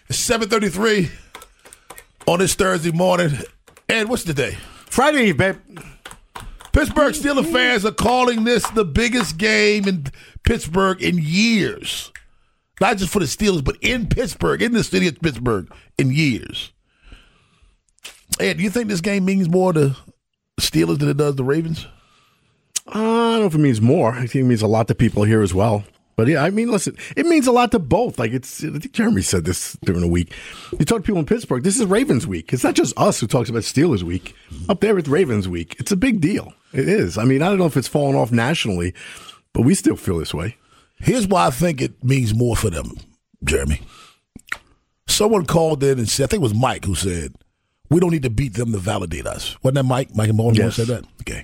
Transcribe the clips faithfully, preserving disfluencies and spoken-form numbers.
It's seven thirty-three on this Thursday morning. Ed, what's the day? Friday Eve, babe. Pittsburgh Steelers fans are calling this the biggest game in Pittsburgh in years. Not just for the Steelers, but in Pittsburgh, in the city of Pittsburgh, in years. Ed, do you think this game means more to the Steelers than it does the Ravens? Uh, I don't know if it means more. I think it means a lot to people here as well. But yeah, I mean, listen, it means a lot to both. Like it's, I think Jeremy said this during the week. You talk to people in Pittsburgh, this is Ravens week. It's not just us who talks about Steelers week. Up there it's Ravens week. It's a big deal. It is. I mean, I don't know if it's fallen off nationally, but we still feel this way. Here's why I think it means more for them, Jeremy. Someone called in and said, I think it was Mike who said, we don't need to beat them to validate us. Wasn't that Mike? Mike and Baltimore yes. said that? Okay.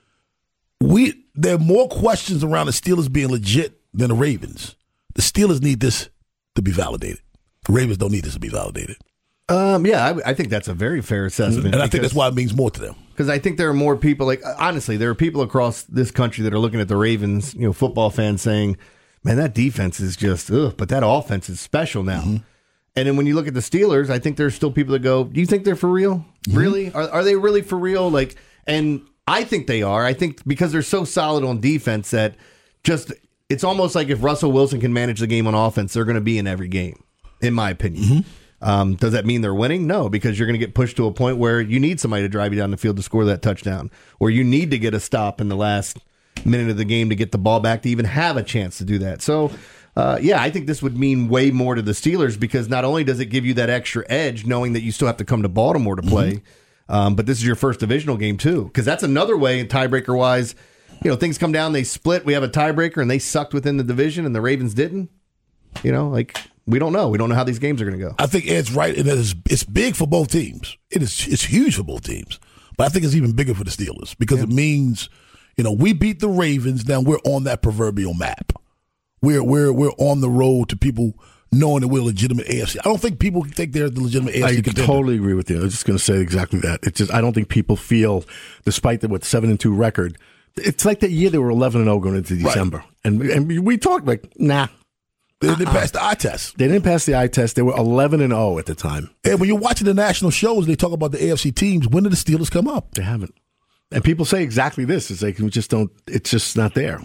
We There are more questions around the Steelers being legit than the Ravens. The Steelers need this to be validated. The Ravens don't need this to be validated. Um, yeah, I, I think that's a very fair assessment. And I think that's why it means more to them. Because I think there are more people, like, honestly, there are people across this country that are looking at the Ravens, you know, football fans saying, man, that defense is just, ugh, but that offense is special now. Mm-hmm. And then when you look at the Steelers, I think there's still people that go, do you think they're for real? Mm-hmm. Really? Are, are they really for real? Like, and I think they are. I think because they're so solid on defense that just, it's almost like if Russell Wilson can manage the game on offense, they're going to be in every game, in my opinion. Mm-hmm. Um, does that mean they're winning? No, because you're going to get pushed to a point where you need somebody to drive you down the field to score that touchdown, or you need to get a stop in the last minute of the game to get the ball back to even have a chance to do that. So, uh, yeah, I think this would mean way more to the Steelers because not only does it give you that extra edge knowing that you still have to come to Baltimore to play, mm-hmm. um, but this is your first divisional game too, because that's another way, tiebreaker-wise, you know, things come down, they split, we have a tiebreaker, and they sucked within the division, and the Ravens didn't. You know, like... We don't know. We don't know how these games are going to go. I think Ed's right, and it's, it's big for both teams. It is it's huge for both teams, but I think it's even bigger for the Steelers because yeah. it means, you know, we beat the Ravens. Now we're on that proverbial map. We're we're we're on the road to people knowing that we're a legitimate A F C. I don't think people think they're the legitimate A F C I contender. Totally agree with you. I was just going to say exactly that. It's just I don't think people feel, despite the what seven and two record, it's like that year they were eleven and zero going into December, right. and and we talked like nah. They didn't uh-uh. pass the eye test. They didn't pass the eye test. They were eleven and zero at the time. And when you're watching the national shows, they talk about the A F C teams. When did the Steelers come up? They haven't. And people say exactly this. It's like we just don't. It's just not there.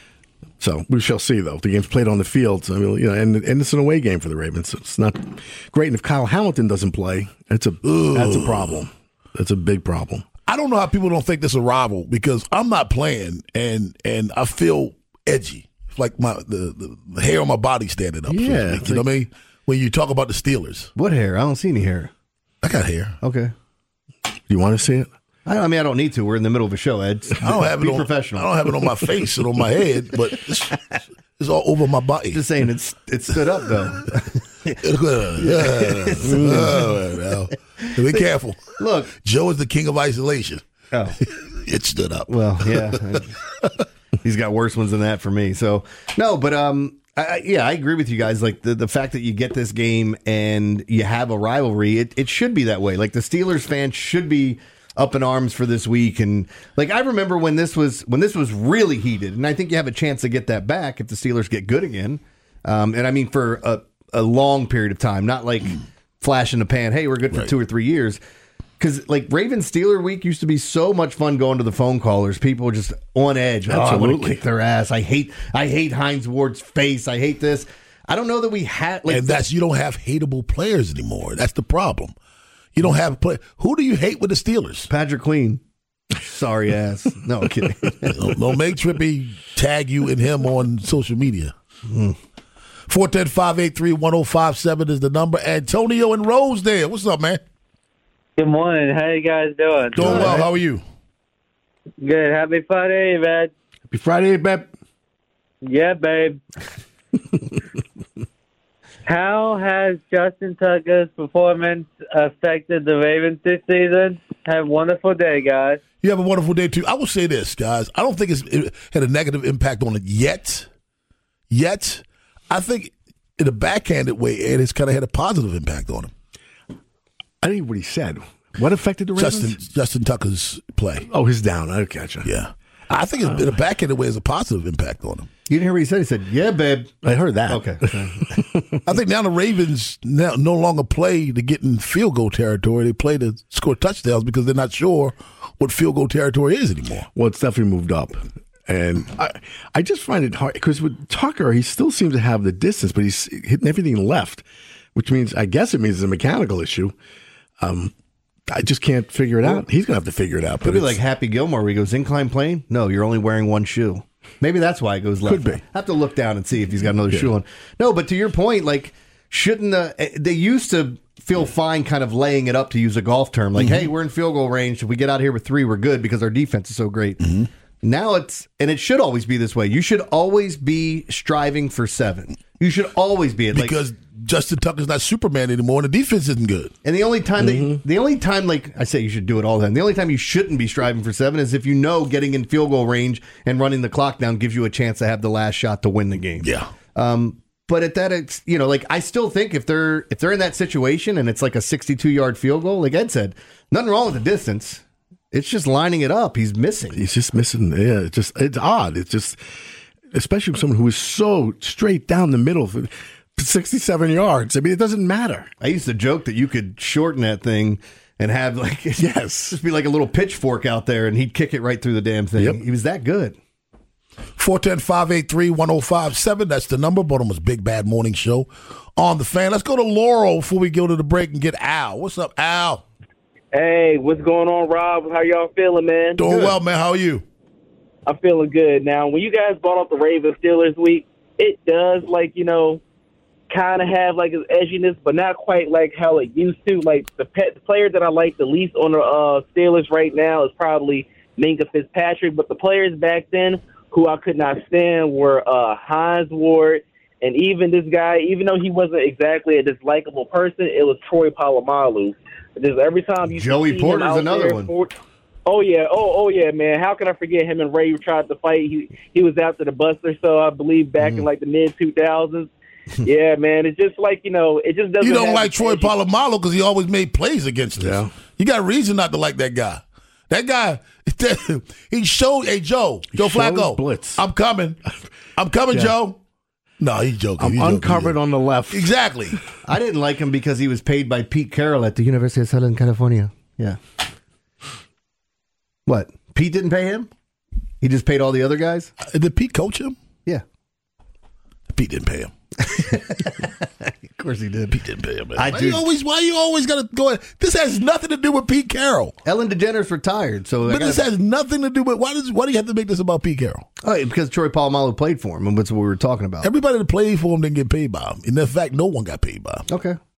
So we shall see, though. The game's played on the field. So, I mean, you know, and, and it's an away game for the Ravens. So it's not great. And if Kyle Hamilton doesn't play, it's a Ugh. that's a problem. That's a big problem. I don't know how people don't think this is a rival because I'm not playing, and and I feel edgy. Like my the, the hair on my body standing up. Yeah. So you know what I mean? When you talk about the Steelers. What hair? I don't see any hair. I got hair. Okay. You want to see it? I, I mean, I don't need to. We're in the middle of a show, Ed. I don't have Be it on, professional. I don't have it on my face and on my head, but it's, it's all over my body. Just saying, it's it stood up, though. oh, well, be careful. Look. Joe is the king of isolation. Oh. It stood up. Well, yeah. He's got worse ones than that for me. So, no, but um, I, yeah, I agree with you guys. Like the, the fact that you get this game and you have a rivalry, it, it should be that way. Like the Steelers fans should be up in arms for this week. And like I remember when this was when this was really heated, and I think you have a chance to get that back if the Steelers get good again. Um, and I mean for a, a long period of time, not like flash in the pan. Hey, we're good for right. two or three years. Because, like, Ravens-Steeler week used to be so much fun going to the phone callers. People were just on edge. Oh, I want to kick their ass. I hate I hate Hines Ward's face. I hate this. I don't know that we had... Like, and that's, you don't have hateable players anymore. That's the problem. You don't have... play. Who do you hate with the Steelers? Patrick Queen. Sorry ass. No, I'm kidding. don't, don't make Trippy tag you and him on social media. Mm. four one zero, five eight three, one zero five seven is the number. Antonio and Rosedale. What's up, man? Good morning. How you guys doing? Doing well. How are you? Good. Happy Friday, man. Happy Friday, babe. Yeah, babe. How has Justin Tucker's performance affected the Ravens this season? Have a wonderful day, guys. You have a wonderful day, too. I will say this, guys. I don't think it's, it had a negative impact on it yet. Yet. I think in a backhanded way, Ed has kind of had a positive impact on him. I didn't hear what he said. What affected the Ravens? Justin, Justin Tucker's play. Oh, his down. I catch you. Yeah. I think it's, in a backhanded way, it's a positive impact on him. You didn't hear what he said? He said, yeah, babe. I heard that. Okay. I think now the Ravens now no longer play to get in field goal territory. They play to score touchdowns because they're not sure what field goal territory is anymore. Well, it's definitely moved up. And I, I just find it hard because with Tucker, he still seems to have the distance, but he's hitting everything left, which means, I guess it means it's a mechanical issue. Um, I just can't figure it out. He's going to have to figure it out. Could be like Happy Gilmore where he goes, incline plane? No, you're only wearing one shoe. Maybe that's why it goes left. Could be. I have to look down and see if he's got another yeah. shoe on. No, but to your point, like, shouldn't the, they used to feel fine kind of laying it up, to use a golf term. Like, mm-hmm. hey, we're in field goal range. If we get out here with three, we're good because our defense is so great. Mm-hmm. Now it's, and it should always be this way. You should always be striving for seven. You should always be. Like, because Justin Tucker's not Superman anymore, and the defense isn't good. And the only time mm-hmm. that, the only time, like I say, you should do it all the time. The only time you shouldn't be striving for seven is if you know getting in field goal range and running the clock down gives you a chance to have the last shot to win the game. Yeah. Um, but at that, it's, you know, like I still think if they're if they're in that situation and it's like a sixty-two yard field goal, like Ed said, nothing wrong with the distance. It's just lining it up. He's missing. He's just missing. Yeah, it's just it's odd. It's just, especially with someone who is so straight down the middle for sixty-seven yards. I mean, it doesn't matter. I used to joke that you could shorten that thing and have like yes, just be like a little pitchfork out there, and he'd kick it right through the damn thing. Yep. He was that good. four one zero, five eight three, one zero five seven. That's the number. Baltimore's Big Bad Morning Show on the Fan. Let's go to Laurel before we go to the break and get Al. What's up, Al? Hey, what's going on, Rob? How y'all feeling, man? Doing good. Well, man. How are you? I'm feeling good. Now, when you guys brought up the Ravens Steelers week, it does, like, you know, kind of have, like, its edginess, but not quite like how it used to. Like, the, pet, the player that I like the least on the uh, Steelers right now is probably Minka Fitzpatrick, but the players back then who I could not stand were uh, Hines Ward, and even this guy, even though he wasn't exactly a dislikable person, it was Troy Polamalu. Just every time you Joey see Porter's him out another there, one. For, oh yeah, oh oh yeah, man. How can I forget him and Ray tried to fight? He he was after the Buster, so I believe back mm. in like the mid two thousands. Yeah, man. It's just like, you know, it just doesn't. You don't like Troy Polamalu because he always made plays against us. Yeah. You got a reason not to like that guy. That guy, he showed. Hey Joe, Joe he Flacco, blitz. I'm coming. I'm coming, yeah. Joe. No, he's joking. I'm he's uncovered joking. on the left. Exactly. I didn't like him because he was paid by Pete Carroll at the University of Southern California. Yeah. What? Pete didn't pay him? He just paid all the other guys? Uh, did Pete coach him? Yeah. Pete didn't pay him. Of course he did. Pete didn't pay him. Man. I why do. you always? Why you always got to go? This has nothing to do with Pete Carroll. Ellen DeGeneres retired, so but gotta, this has nothing to do with. Why does? Why do you have to make this about Pete Carroll? Oh, because Troy Polamalu played for him, and that's what we were talking about. Everybody that played for him didn't get paid by him. In fact, no one got paid by him. Okay.